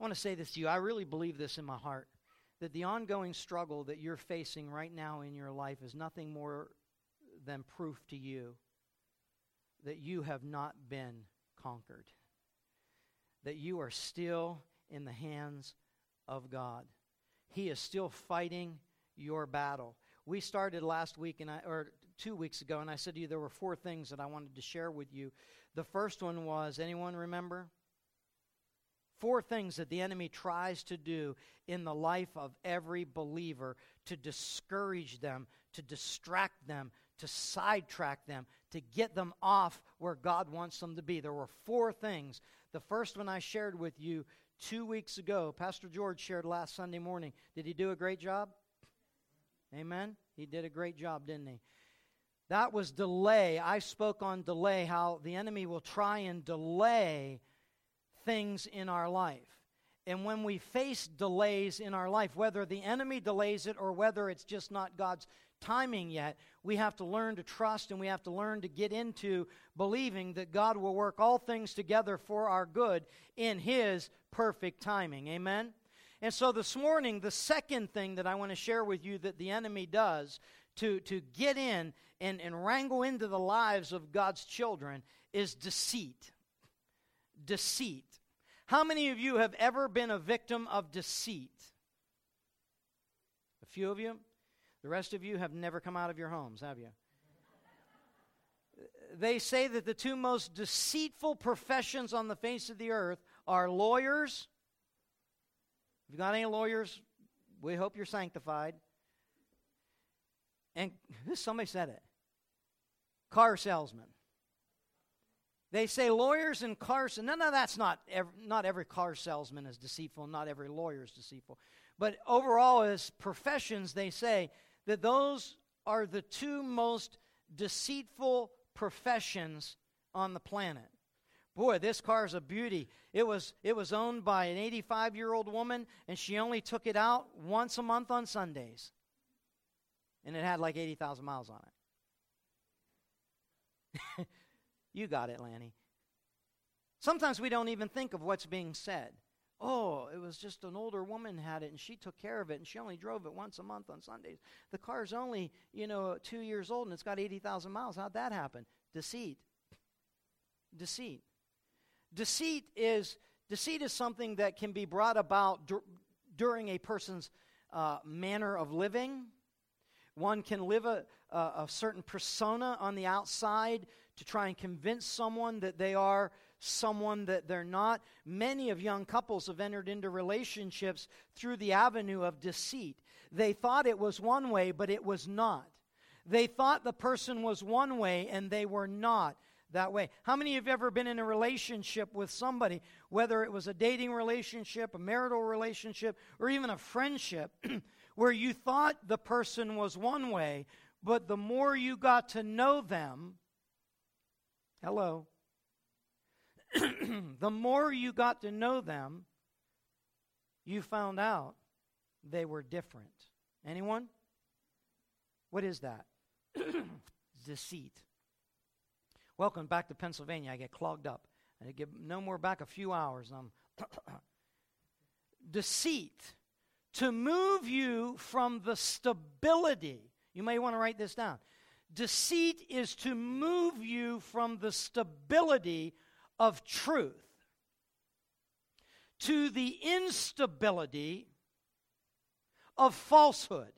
I want to say this to you. I really believe this in my heart, that the ongoing struggle that you're facing right now in your life is nothing more than proof to you that you have not been conquered, that you are still in the hands of God. He is still fighting your battle. We started last week, or 2 weeks ago, and I said to you there were 4 things that I wanted to share with you. The first one was, anyone remember? 4 things that the enemy tries to do in the life of every believer to discourage them, to distract them, to sidetrack them, to get them off where God wants them to be. There were 4 things. The first one I shared with you 2 weeks ago. Pastor George shared last Sunday morning. Did he do a great job? Amen? He did a great job, didn't he? That was delay. I spoke on delay, how the enemy will try and delay things in our life. And when we face delays in our life, whether the enemy delays it or whether it's just not God's timing yet, we have to learn to trust and we have to learn to get into believing that God will work all things together for our good in His perfect timing. Amen? And so this morning, the second thing that I want to share with you that the enemy does to get in and wrangle into the lives of God's children is deceit. Deceit. How many of you have ever been a victim of deceit? A few of you? The rest of you have never come out of your homes, have you? They say that the 2 most deceitful professions on the face of the earth are lawyers. If you got any lawyers, we hope you're sanctified. And somebody said it. Car salesmen. They say lawyers and cars. No, that's not every car salesman is deceitful. Not every lawyer is deceitful. But overall, as professions, they say that those are the 2 most deceitful professions on the planet. Boy, this car's a beauty. It was owned by an 85-year-old woman, and she only took it out once a month on Sundays. And it had like 80,000 miles on it. You got it, Lanny. Sometimes we don't even think of what's being said. Oh, it was just an older woman had it, and she took care of it, and she only drove it once a month on Sundays. The car's only, 2 years old, and it's got 80,000 miles. How'd that happen? Deceit. Deceit. Deceit is something that can be brought about during a person's manner of living. One can live a certain persona on the outside to try and convince someone that they are someone that they're not. Many of young couples have entered into relationships through the avenue of deceit. They thought it was one way, but it was not. They thought the person was one way, and they were not that way. How many of you have ever been in a relationship with somebody, whether it was a dating relationship, a marital relationship, or even a friendship, where you thought the person was one way, but the more you got to know them, hello, the more you got to know them, you found out they were different. Anyone? What is that? Deceit. Welcome back to Pennsylvania. I get clogged up. I get no more back a few hours. Deceit. To move you from the stability. You may want to write this down. Deceit is to move you from the stability of truth to the instability of falsehood.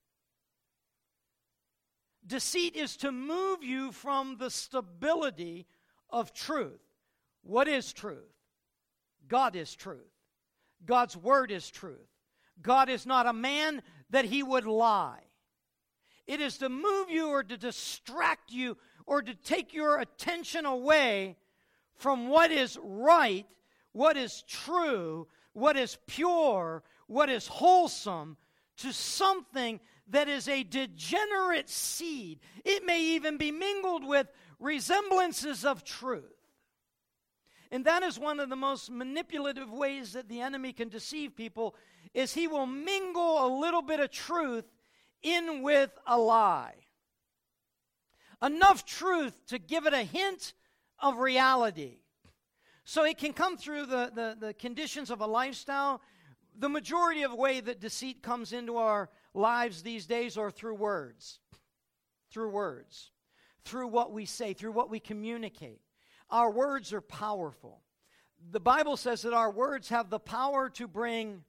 Deceit is to move you from the stability of truth. What is truth? God is truth. God's word is truth. God is not a man that He would lie. It is to move you or to distract you or to take your attention away from what is right, what is true, what is pure, what is wholesome, to something that is a degenerate seed. It may even be mingled with resemblances of truth. And that is one of the most manipulative ways that the enemy can deceive people, is he will mingle a little bit of truth in with a lie. Enough truth to give it a hint of reality. So it can come through the conditions of a lifestyle. The majority of the way that deceit comes into our lives these days are through words. Through words. Through what we say, through what we communicate. Our words are powerful. The Bible says that our words have the power to bring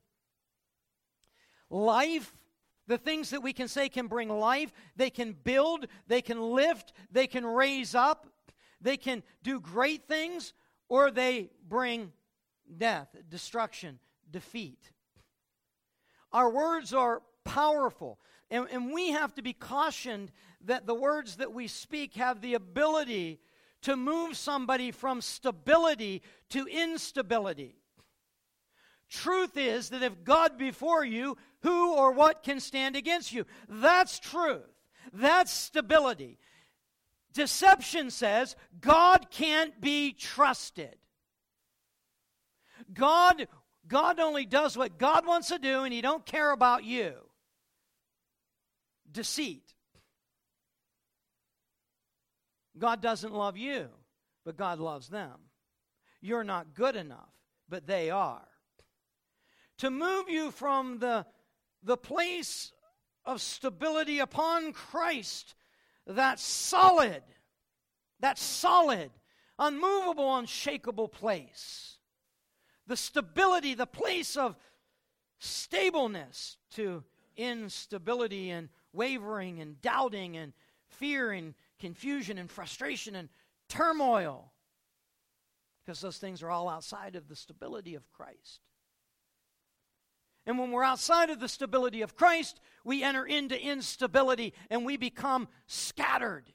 life. The things that we can say can bring life. They can build, they can lift, they can raise up, they can do great things, or they bring death, destruction, defeat. Our words are powerful, and we have to be cautioned that the words that we speak have the ability to move somebody from stability to instability. Truth is that if God be for you, who or what can stand against you? That's truth. That's stability. Deception says God can't be trusted. God only does what God wants to do, and He don't care about you. Deceit. God doesn't love you, but God loves them. You're not good enough, but they are. To move you from the place of stability upon Christ, that solid, unmovable, unshakable place. The stability, the place of stableness, to instability and wavering and doubting and fear and confusion and frustration and turmoil. Because those things are all outside of the stability of Christ. And when we're outside of the stability of Christ, we enter into instability and we become scattered.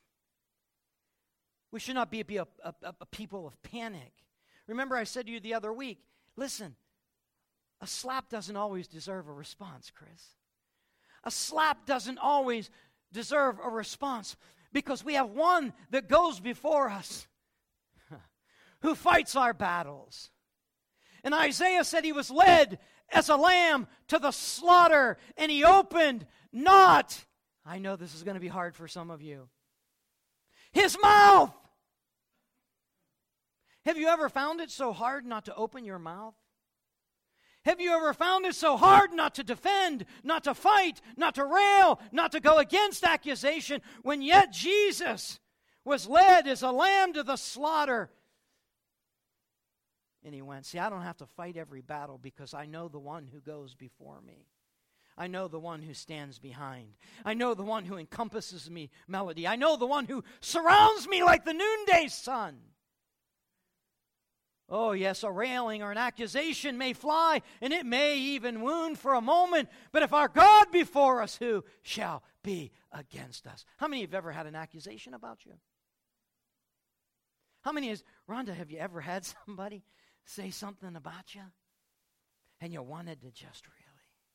We should not be a people of panic. Remember I said to you the other week, listen, a slap doesn't always deserve a response, Chris. A slap doesn't always deserve a response because we have one that goes before us who fights our battles. And Isaiah said he was led as a lamb to the slaughter, and he opened not. I know this is going to be hard for some of you. His mouth. Have you ever found it so hard not to open your mouth? Have you ever found it so hard not to defend, not to fight, not to rail, not to go against accusation, when yet Jesus was led as a lamb to the slaughter? And he went, see, I don't have to fight every battle because I know the one who goes before me. I know the one who stands behind. I know the one who encompasses me, melody. I know the one who surrounds me like the noonday sun. Oh, yes, a railing or an accusation may fly, and it may even wound for a moment. But if our God be for us, who shall be against us? How many have ever had an accusation about you? How many Rhonda, have you ever had somebody say something about you and you wanted to just really?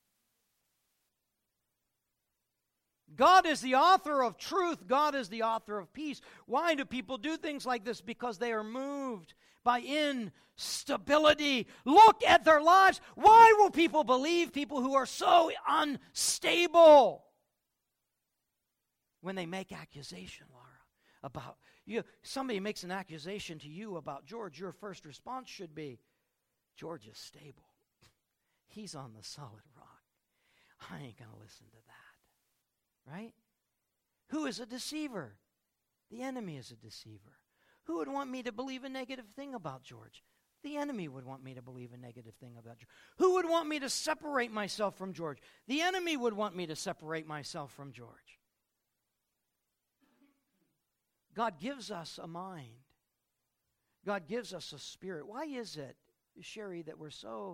God is the author of truth. God is the author of peace. Why do people do things like this? Because they are moved by instability. Look at their lives. Why will people believe people who are so unstable? When they make accusation, Laura, about you, somebody makes an accusation to you about George, your first response should be, George is stable. He's on the solid rock. I ain't going to listen to that. Right? Who is a deceiver? The enemy is a deceiver. Who would want me to believe a negative thing about George? The enemy would want me to believe a negative thing about George. Who would want me to separate myself from George? The enemy would want me to separate myself from George. God gives us a mind. God gives us a spirit. Why is it, Sherry, that we're so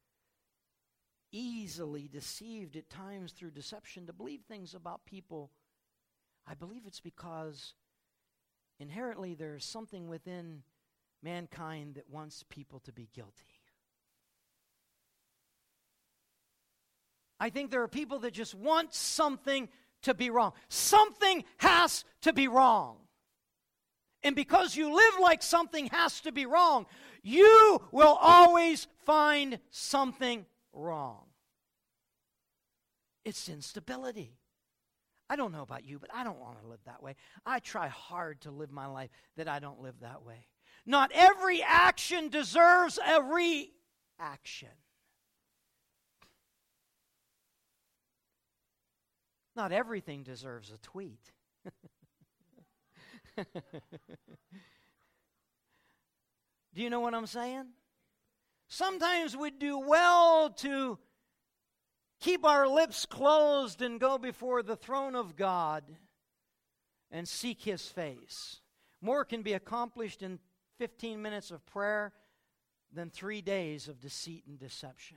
easily deceived at times through deception to believe things about people? I believe it's because inherently there's something within mankind that wants people to be guilty. I think there are people that just want something to be wrong. Something has to be wrong. And because you live like something has to be wrong, you will always find something wrong. It's instability. I don't know about you, but I don't want to live that way. I try hard to live my life that I don't live that way. Not every action deserves a reaction. Not everything deserves a tweet. Do you know what I'm saying? Sometimes we do well to keep our lips closed and go before the throne of God and seek His face. More can be accomplished in 15 minutes of prayer than 3 days of deceit and deception.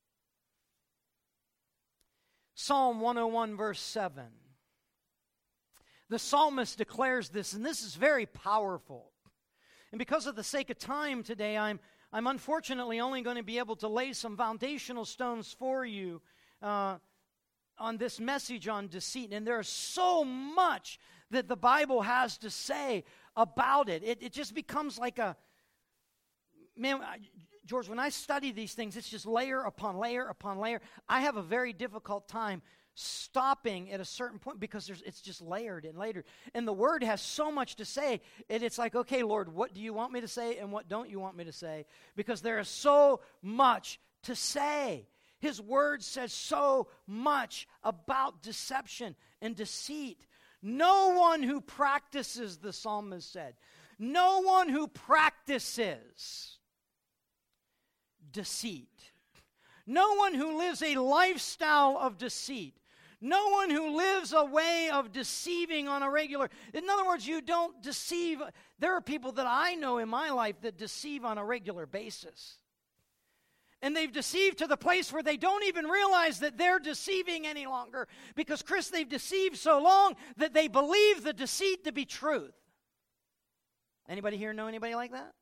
Psalm 101 verse 7. The psalmist declares this, and this is very powerful. And because of the sake of time today, I'm unfortunately only going to be able to lay some foundational stones for you on this message on deceit. And there's so much that the Bible has to say about it. It just becomes like a, man, George, when I study these things, it's just layer upon layer upon layer. I have a very difficult time stopping at a certain point because it's just layered and layered. And the Word has so much to say, and it's like, okay, Lord, what do you want me to say and what don't you want me to say? Because there is so much to say. His Word says so much about deception and deceit. No one who practices, the psalmist said, no one who practices deceit, no one who lives a lifestyle of deceit, no one who lives a way of deceiving on a regular. In other words, you don't deceive. There are people that I know in my life that deceive on a regular basis. And they've deceived to the place where they don't even realize that they're deceiving any longer. Because, Chris, they've deceived so long that they believe the deceit to be truth. Anybody here know anybody like that?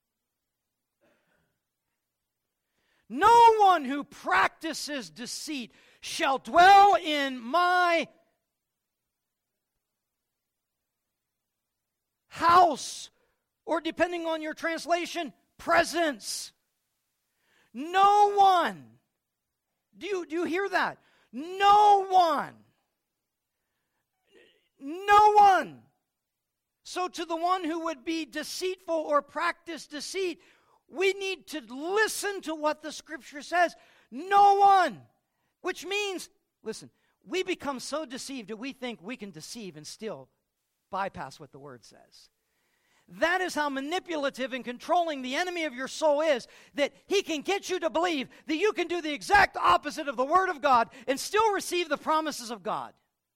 No one who practices deceit shall dwell in my house, or depending on your translation, presence. No one. Do you hear that? No one. No one. So to the one who would be deceitful or practice deceit, we need to listen to what the Scripture says. No one. Which means, listen, we become so deceived that we think we can deceive and still bypass what the Word says. That is how manipulative and controlling the enemy of your soul is, that he can get you to believe that you can do the exact opposite of the Word of God and still receive the promises of God.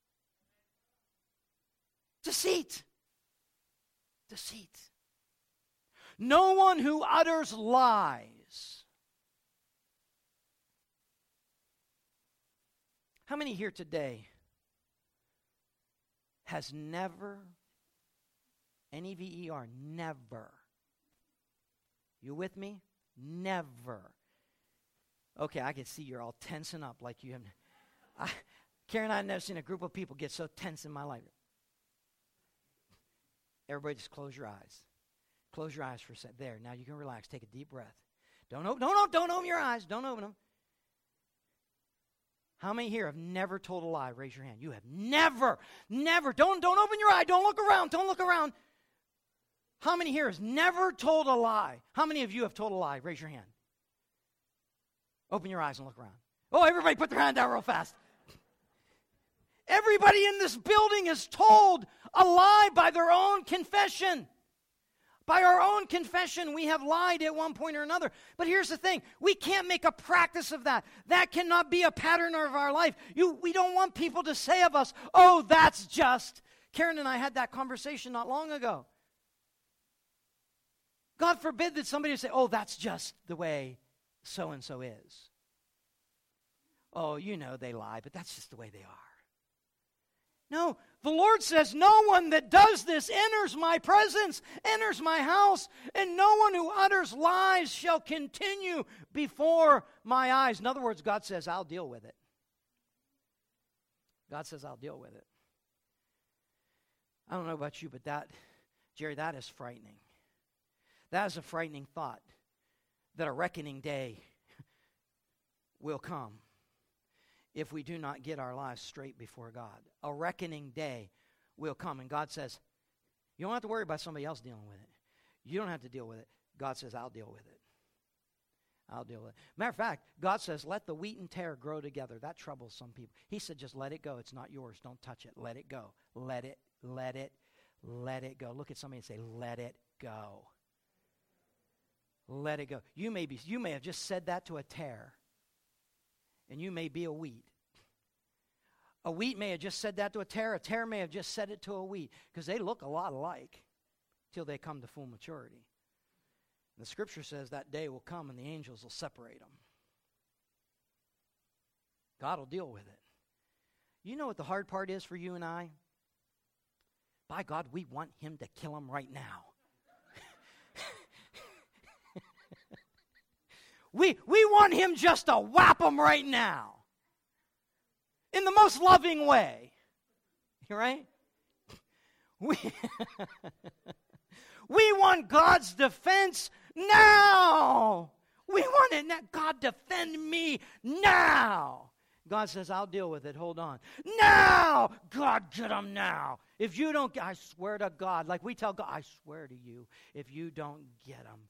Deceit. Deceit. No one who utters lies. How many here today has never, N-E-V-E-R, never, you with me? Never. Okay, I can see you're all tensing up like you have. Karen and I have never seen a group of people get so tense in my life. Everybody just close your eyes. Close your eyes for a second. There, now you can relax. Take a deep breath. Don't open your eyes. Don't open them. How many here have never told a lie? Raise your hand. You have never. Don't open your eye. Don't look around. Don't look around. How many here has never told a lie? How many of you have told a lie? Raise your hand. Open your eyes and look around. Oh, everybody put their hand down real fast. Everybody in this building is told a lie by their own confession. By our own confession, we have lied at one point or another. But here's the thing. We can't make a practice of that. That cannot be a pattern of our life. We don't want people to say of us, oh, that's just. Karen and I had that conversation not long ago. God forbid that somebody would say, oh, that's just the way so-and-so is. Oh, you know they lie, but that's just the way they are. No, the Lord says, no one that does this enters my presence, enters my house, and no one who utters lies shall continue before my eyes. In other words, God says, I'll deal with it. God says, I'll deal with it. I don't know about you, but Jerry, that is frightening. That is a frightening thought, that a reckoning day will come if we do not get our lives straight before God. A reckoning day will come, and God says, you don't have to worry about somebody else dealing with it. You don't have to deal with it. God says, I'll deal with it. I'll deal with it. Matter of fact, God says, let the wheat and tare grow together. That troubles some people. He said, just let it go. It's not yours. Don't touch it. Let it go. Let it go. Look at somebody and say, let it go. Let it go. You may have just said that to a tare, and you may be a wheat. A wheat may have just said that to a tare may have just said it to a wheat, because they look a lot alike till they come to full maturity. The scripture says that day will come and the angels will separate them. God will deal with it. You know what the hard part is for you and I? By God, we want him to kill him right now. we want him just to whap him right now. In the most loving way. Right? We want God's defense now. We want it now. God, defend me now. God says, I'll deal with it. Hold on. Now. God, get him now. If you don't, I swear to God, like we tell God, I swear to you, if you don't get him.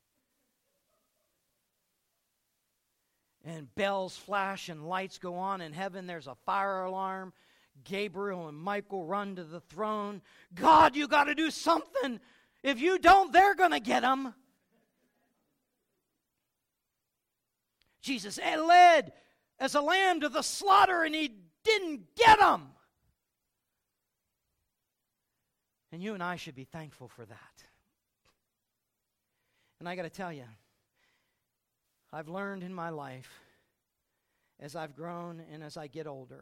And bells flash and lights go on in heaven. There's a fire alarm. Gabriel and Michael run to the throne. God, you got to do something. If you don't, they're going to get him. Jesus led as a lamb to the slaughter, and he didn't get him. And you and I should be thankful for that. And I got to tell you, I've learned in my life, as I've grown and as I get older,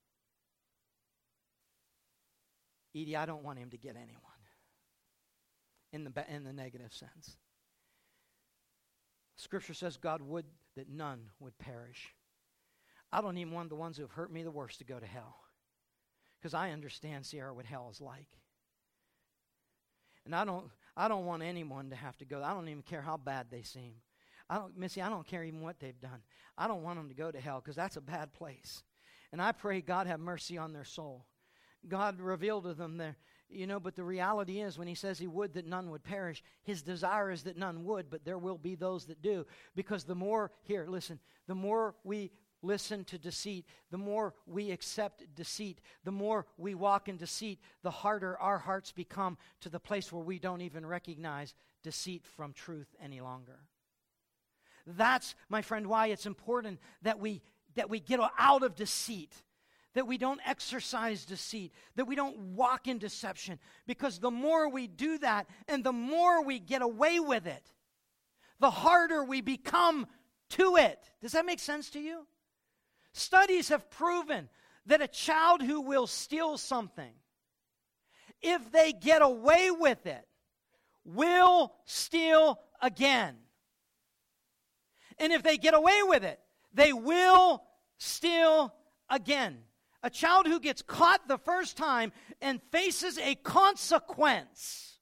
Edie, I don't want him to get anyone in the negative sense. Scripture says God would that none would perish. I don't even want the ones who have hurt me the worst to go to hell, because I understand, Sierra, what hell is like. And I don't want anyone to have to go. I don't even care how bad they seem. Missy, I don't care even what they've done. I don't want them to go to hell, because that's a bad place. And I pray God have mercy on their soul. God revealed to them there, but the reality is, when he says he would that none would perish, his desire is that none would, but there will be those that do. Because the more we listen to deceit, the more we accept deceit, the more we walk in deceit, the harder our hearts become, to the place where we don't even recognize deceit from truth any longer. That's, my friend, why it's important that we get out of deceit, that we don't exercise deceit, that we don't walk in deception. Because the more we do that and the more we get away with it, the harder we become to it. Does that make sense to you? Studies have proven that a child who will steal something, if they get away with it, will steal again. And if they get away with it, they will steal again. A child who gets caught the first time and faces a consequence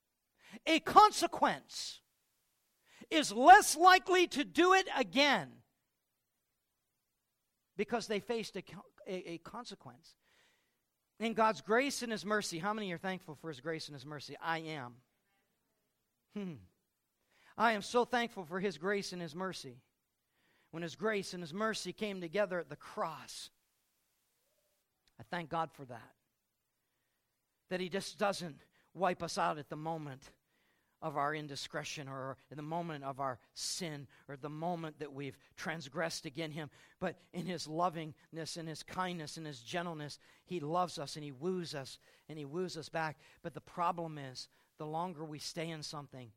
is less likely to do it again, because they faced a consequence. In God's grace and his mercy, how many are thankful for his grace and his mercy? I am. I am so thankful for his grace and his mercy. When his grace and his mercy came together at the cross, I thank God for that. That he just doesn't wipe us out at the moment of our indiscretion, or in the moment of our sin, or the moment that we've transgressed against him. But in his lovingness and his kindness and his gentleness, he loves us and he woos us back. But the problem is, the longer we stay in something,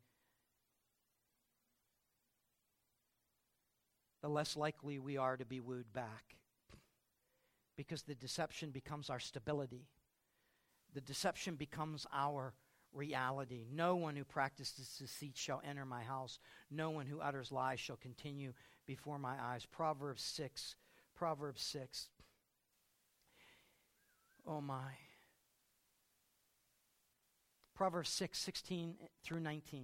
the less likely we are to be wooed back. Because the deception becomes our stability. The deception becomes our reality. No one who practices deceit shall enter my house. No one who utters lies shall continue before my eyes. Proverbs 6. Oh my. Proverbs 6, 16 through 19.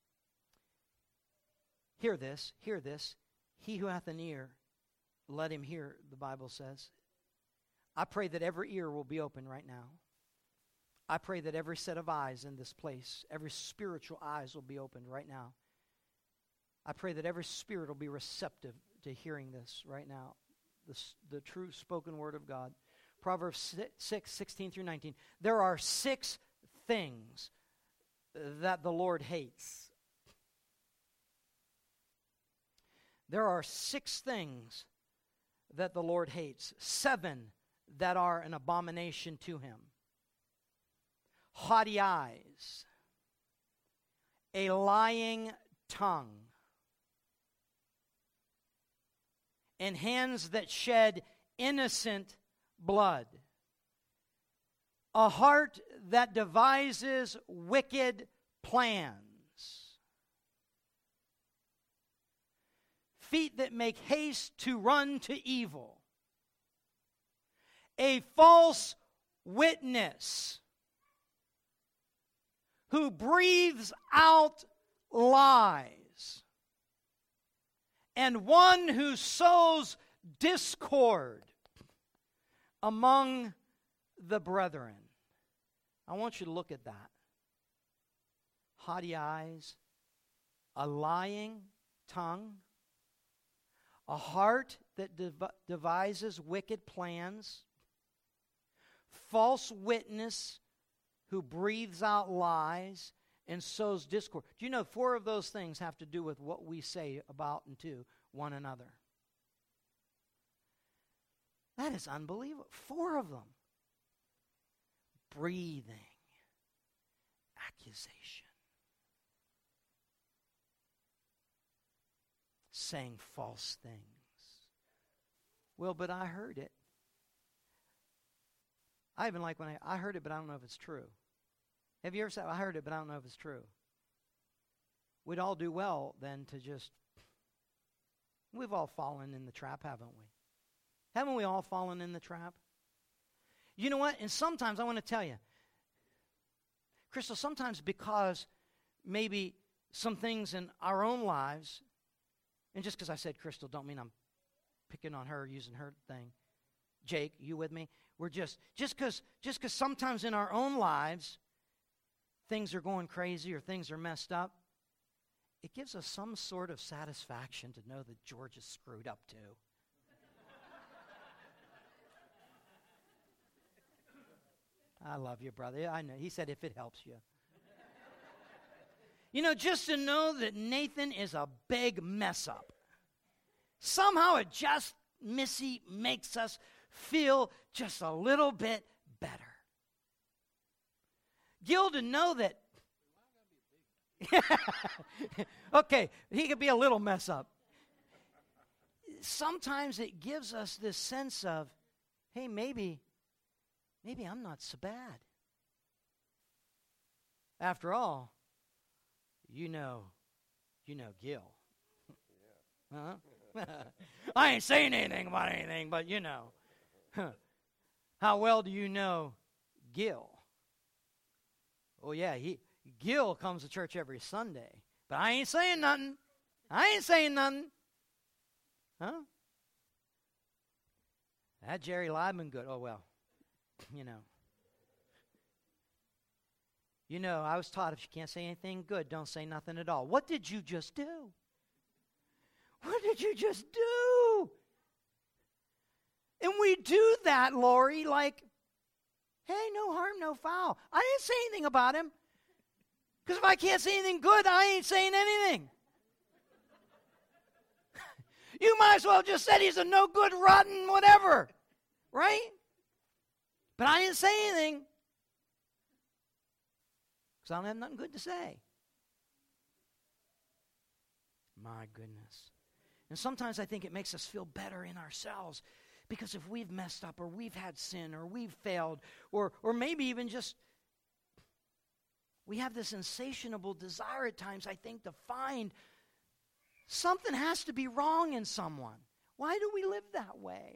Hear this. He who hath an ear, let him hear, the Bible says. I pray that every ear will be open right now. I pray that every set of eyes in this place, every spiritual eyes will be opened right now. I pray that every spirit will be receptive to hearing this right now, the true spoken word of God. Proverbs 6:16 through 19. There are 6 things that the Lord hates. There are 6 things that the Lord hates. 7 that are an abomination to him. Haughty eyes, a lying tongue, and hands that shed innocent blood, a heart that devises wicked plans, feet that make haste to run to evil, a false witness who breathes out lies, and one who sows discord among the brethren. I want you to look at that. Haughty eyes, a lying tongue, a heart that devises wicked plans, false witness who breathes out lies and sows discord. Do you know 4 of those things have to do with what we say about and to one another? That is unbelievable. 4 of them. Breathing. Accusation. Saying false things. Well, but I heard it. I even like when I heard it, but I don't know if it's true. Have you ever said, I heard it, but I don't know if it's true? We'd all do well then to just, we've all fallen in the trap, haven't we? Haven't we all fallen in the trap? You know what? And sometimes, I want to tell you, Crystal, sometimes because maybe some things in our own lives, and just because I said Crystal, don't mean I'm picking on her, using her thing. Jake, you with me? We're just because sometimes in our own lives, things are going crazy or things are messed up, it gives us some sort of satisfaction to know that George is screwed up too. I love you, brother. I know. He said if it helps you. You know, just to know that Nathan is a big mess up. Somehow it just, Missy, makes us feel just a little bit better. Gil, to know that. Okay, he could be a little mess up. Sometimes it gives us this sense of, hey, maybe I'm not so bad. After all, you know Gil. Huh? I ain't saying anything about anything, but you know. How well do you know Gil? Oh yeah, Gil comes to church every Sunday, but I ain't saying nothing. Huh? That Jerry Liebman good. Oh well, you know. You know, I was taught if you can't say anything good, don't say nothing at all. What did you just do? What did you just do? And we do that, Lori, like, hey, no harm, no foul. I didn't say anything about him. Because if I can't say anything good, I ain't saying anything. You might as well just said he's a no good, rotten, whatever. Right? But I didn't say anything. Because I don't have nothing good to say. My goodness. And sometimes I think it makes us feel better in ourselves. Because if we've messed up or we've had sin or we've failed or maybe even just we have this insatiable desire at times, I think, to find something has to be wrong in someone. Why do we live that way?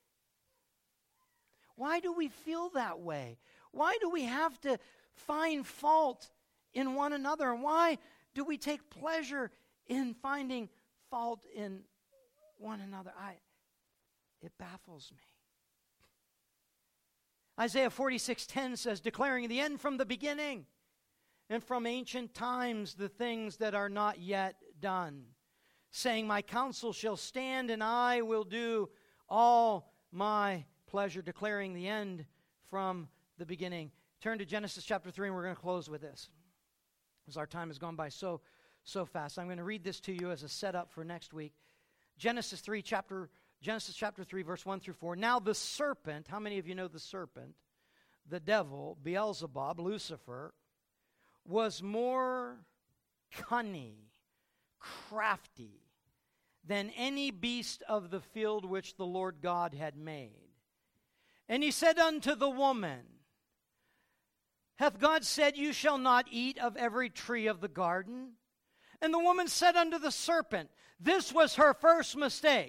Why do we feel that way? Why do we have to find fault in one another? And why do we take pleasure in finding fault in one another? It baffles me. Isaiah 46:10 says, declaring the end from the beginning, and from ancient times the things that are not yet done, saying, my counsel shall stand, and I will do all my pleasure, declaring the end from the beginning. Turn to Genesis chapter 3, and we're going to close with this, as our time has gone by so fast. I'm going to read this to you as a setup for next week. Genesis chapter 3, verse 1 through 4. Now the serpent, how many of you know the serpent? The devil, Beelzebub, Lucifer, was more cunning, crafty than any beast of the field which the Lord God had made. And he said unto the woman, hath God said, you shall not eat of every tree of the garden? And the woman said unto the serpent, this was her first mistake.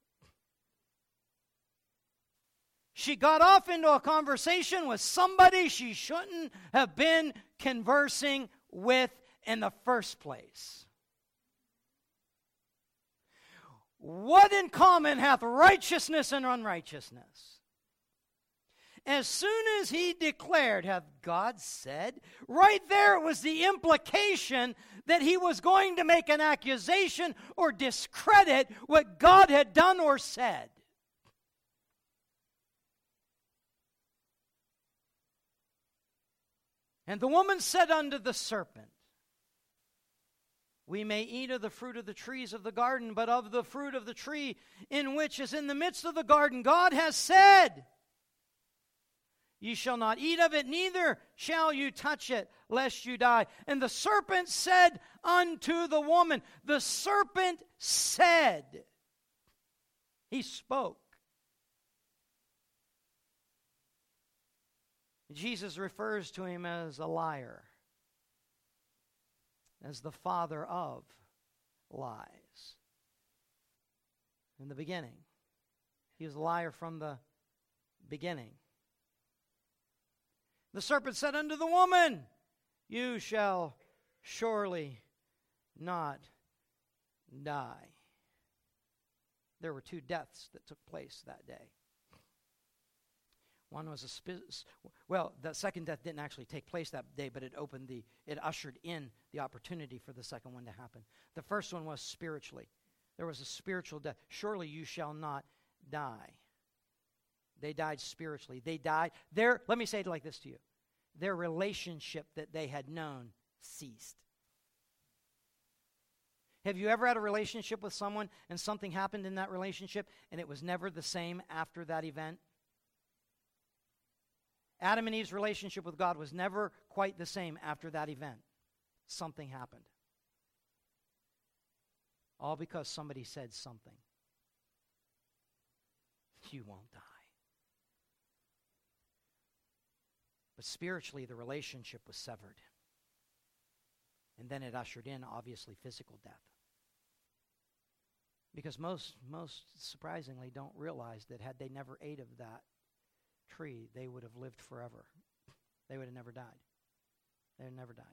She got off into a conversation with somebody she shouldn't have been conversing with in the first place. What in common hath righteousness and unrighteousness? As soon as he declared, hath God said, right there was the implication that he was going to make an accusation or discredit what God had done or said. And the woman said unto the serpent, we may eat of the fruit of the trees of the garden, but of the fruit of the tree in which is in the midst of the garden, God has said, ye shall not eat of it, neither shall you touch it, lest you die. And the serpent said unto the woman, the serpent said, he spoke. Jesus refers to him as a liar, as the father of lies. In the beginning, he was a liar from the beginning. The serpent said unto the woman, you shall surely not die. There were two deaths that took place that day. One was the second death didn't actually take place that day, but it ushered in the opportunity for the second one to happen. The first one was spiritually. There was a spiritual death. Surely you shall not die. They died spiritually. They died. Let me say it like this to you. Their relationship that they had known ceased. Have you ever had a relationship with someone and something happened in that relationship and it was never the same after that event? Adam and Eve's relationship with God was never quite the same after that event. Something happened. All because somebody said something. You won't die. But spiritually, the relationship was severed. And then it ushered in, obviously, physical death. Because most surprisingly don't realize that had they never ate of that tree, they would have lived forever. They would have never died. They would have never died.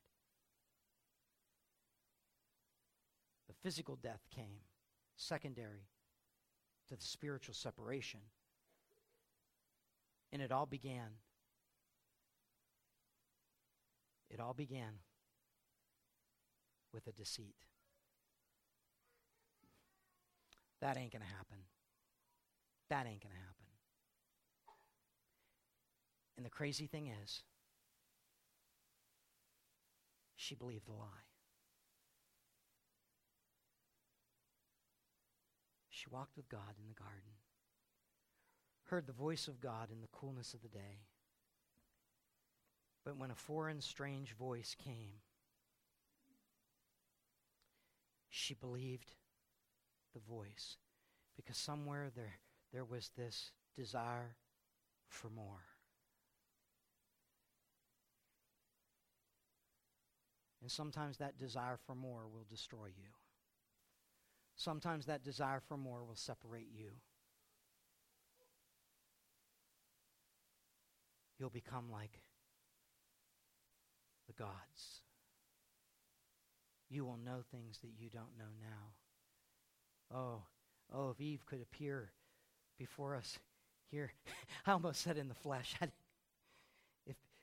The physical death came secondary to the spiritual separation. And it all began with a deceit. That ain't going to happen. That ain't going to happen. And the crazy thing is, she believed the lie. She walked with God in the garden, heard the voice of God in the coolness of the day. But when a foreign, strange voice came, she believed the voice, because somewhere there was this desire for more. And sometimes that desire for more will destroy you. Sometimes that desire for more will separate you. You'll become like the gods. You will know things that you don't know now. Oh, if Eve could appear before us here. I almost said in the flesh.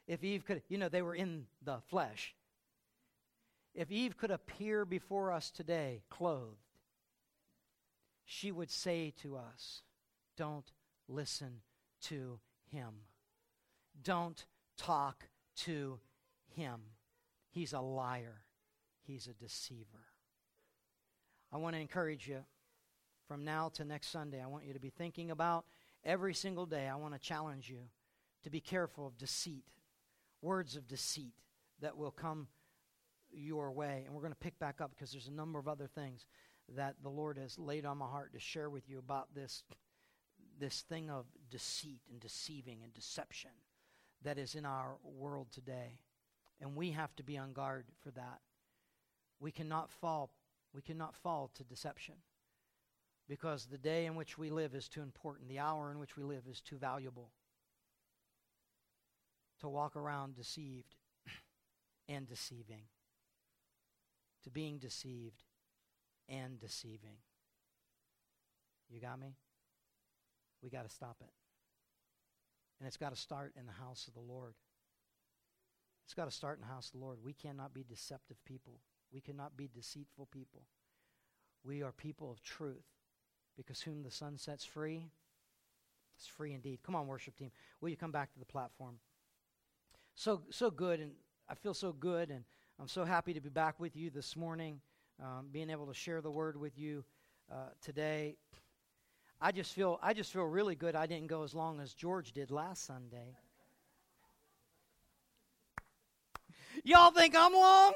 if Eve could, they were in the flesh. If Eve could appear before us today clothed, she would say to us, don't listen to him. Don't talk to him. He's a liar. He's a deceiver. I want to encourage you from now to next Sunday. I want you to be thinking about every single day. I want to challenge you to be careful of deceit, words of deceit that will come your way. And we're going to pick back up because there's a number of other things that the Lord has laid on my heart to share with you about this thing of deceit and deceiving and deception that is in our world today. And we have to be on guard for that. We cannot fall to deception because the day in which we live is too important. The hour in which we live is too valuable to walk around deceived and deceiving, to being deceived and deceiving. You got me? We got to stop it. And it's got to start in the house of the Lord. It's got to start in the house of the Lord. We cannot be deceptive people. We cannot be deceitful people. We are people of truth because whom the Son sets free is free indeed. Come on, worship team. Will you come back to the platform? So good, and I feel so good, and I'm so happy to be back with you this morning, being able to share the word with you today. I just feel really good I didn't go as long as George did last Sunday. Y'all think I'm long?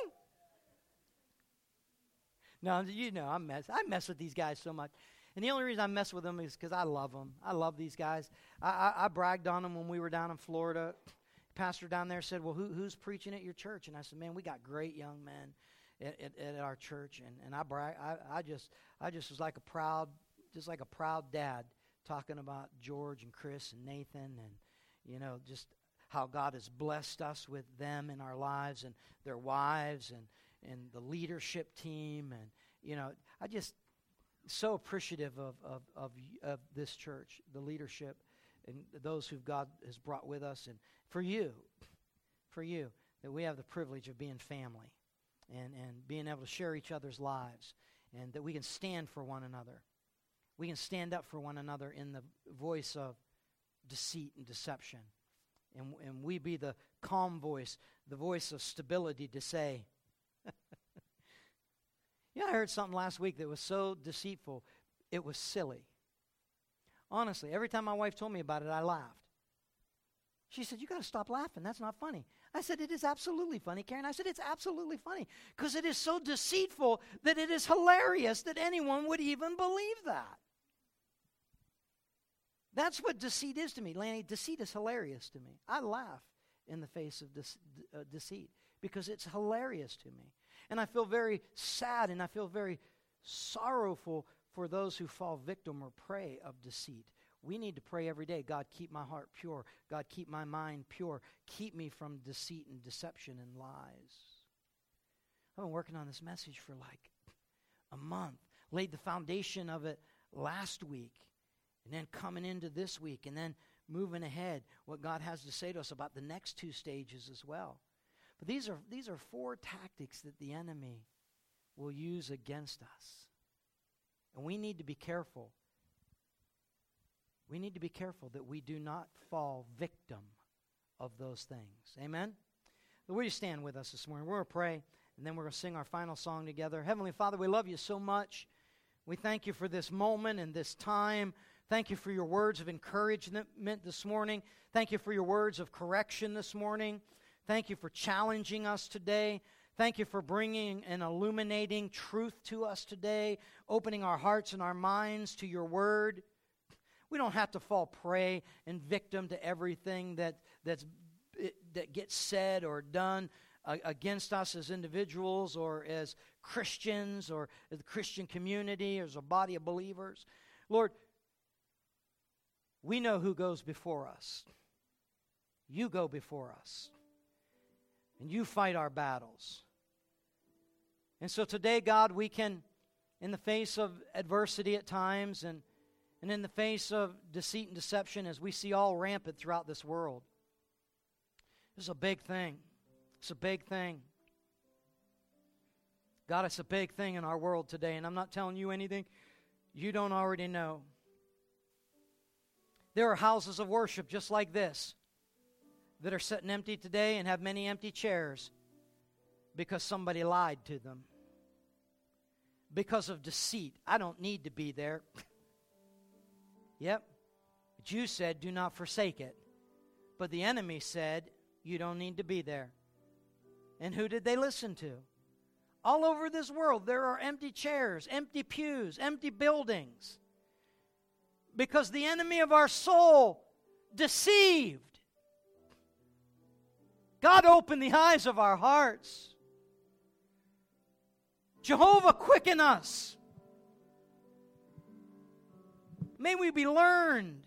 No, I mess with these guys so much. And the only reason I mess with them is because I love them. I love these guys. I bragged on them when we were down in Florida. Pastor down there said, well, who's preaching at your church? And I said, man, we got great young men at our church. And I brag. I just was like a proud dad talking about George and Chris and Nathan and, just how God has blessed us with them in our lives and their wives and the leadership team. And, I just so appreciative of this church, the leadership, and those who God has brought with us. And for you, that we have the privilege of being family and being able to share each other's lives and that we can stand for one another. We can stand up for one another in the voice of deceit and deception. And we be the calm voice, the voice of stability to say, I heard something last week that was so deceitful, it was silly. Honestly, every time my wife told me about it, I laughed. She said, you got to stop laughing. That's not funny. I said, it is absolutely funny, Karen. I said, it's absolutely funny because it is so deceitful that it is hilarious that anyone would even believe that. That's what deceit is to me. Lanny, deceit is hilarious to me. I laugh in the face of deceit because it's hilarious to me. And I feel very sad and I feel very sorrowful for those who fall victim or prey of deceit. We need to pray every day, God, keep my heart pure. God, keep my mind pure. Keep me from deceit and deception and lies. I've been working on this message for like a month. Laid the foundation of it last week. And then coming into this week. And then moving ahead, what God has to say to us about the next two stages as well. But these are four tactics that the enemy will use against us. And we need to be careful. We need to be careful that we do not fall victim of those things. Amen? So will you stand with us this morning? We're going to pray, and then we're going to sing our final song together. Heavenly Father, we love you so much. We thank you for this moment and this time. Thank you for your words of encouragement this morning. Thank you for your words of correction this morning. Thank you for challenging us today. Thank you for bringing and illuminating truth to us today, opening our hearts and our minds to your word. We don't have to fall prey and victim to everything that gets said or done against us as individuals or as Christians or as the Christian community or as a body of believers. Lord, we know who goes before us. You go before us. And you fight our battles. And so today, God, we can, in the face of adversity at times and in the face of deceit and deception as we see all rampant throughout this world, This is a big thing. It's a big thing. God, it's a big thing in our world today, and I'm not telling you anything you don't already know. There are houses of worship just like this that are sitting empty today and have many empty chairs because somebody lied to them. Because of deceit. I don't need to be there. Yep. But you said, do not forsake it. But the enemy said, you don't need to be there. And who did they listen to? All over this world, there are empty chairs, empty pews, empty buildings. Because the enemy of our soul deceived. God opened the eyes of our hearts. Jehovah, quicken us. May we be learned.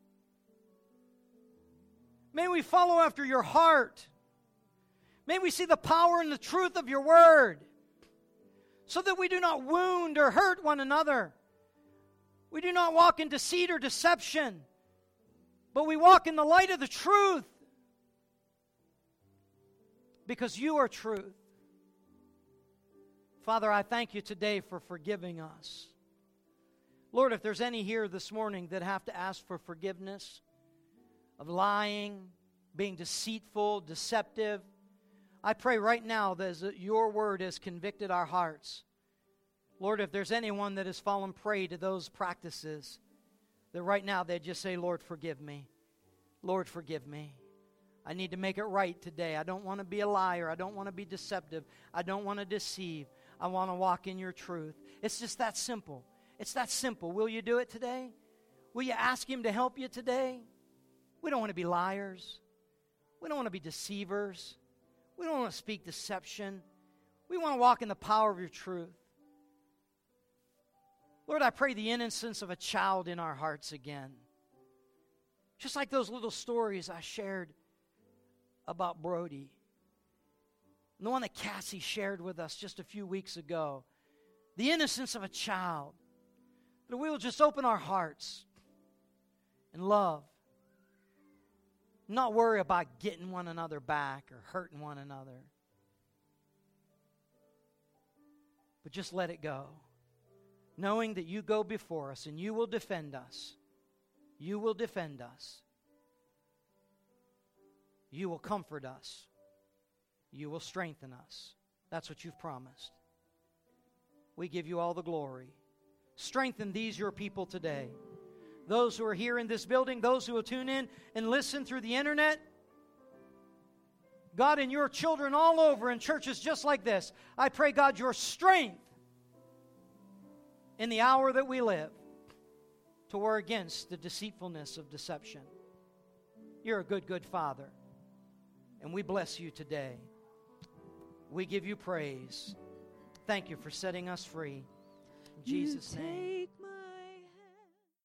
May we follow after your heart. May we see the power and the truth of your word, so that we do not wound or hurt one another. We do not walk in deceit or deception, but we walk in the light of the truth, because you are truth. Father, I thank you today for forgiving us. Lord, if there's any here this morning that have to ask for forgiveness of lying, being deceitful, deceptive, I pray right now that your word has convicted our hearts. Lord, if there's anyone that has fallen prey to those practices, that right now they just say, Lord, forgive me. Lord, forgive me. I need to make it right today. I don't want to be a liar. I don't want to be deceptive. I don't want to deceive. I want to walk in your truth. It's just that simple. It's that simple. Will you do it today? Will you ask him to help you today? We don't want to be liars. We don't want to be deceivers. We don't want to speak deception. We want to walk in the power of your truth. Lord, I pray the innocence of a child in our hearts again. Just like those little stories I shared about Brody. And the one that Cassie shared with us just a few weeks ago. The innocence of a child. That we will just open our hearts and love. Not worry about getting one another back or hurting one another. But just let it go. Knowing that you go before us and you will defend us. You will defend us. You will comfort us. You will strengthen us. That's what you've promised. We give you all the glory. Strengthen these your people today. Those who are here in this building, those who will tune in and listen through the internet. God, and your children all over in churches just like this, I pray, God, your strength in the hour that we live to war against the deceitfulness of deception. You're a good, good Father, and we bless you today. We give you praise. Thank you for setting us free. In Jesus' name.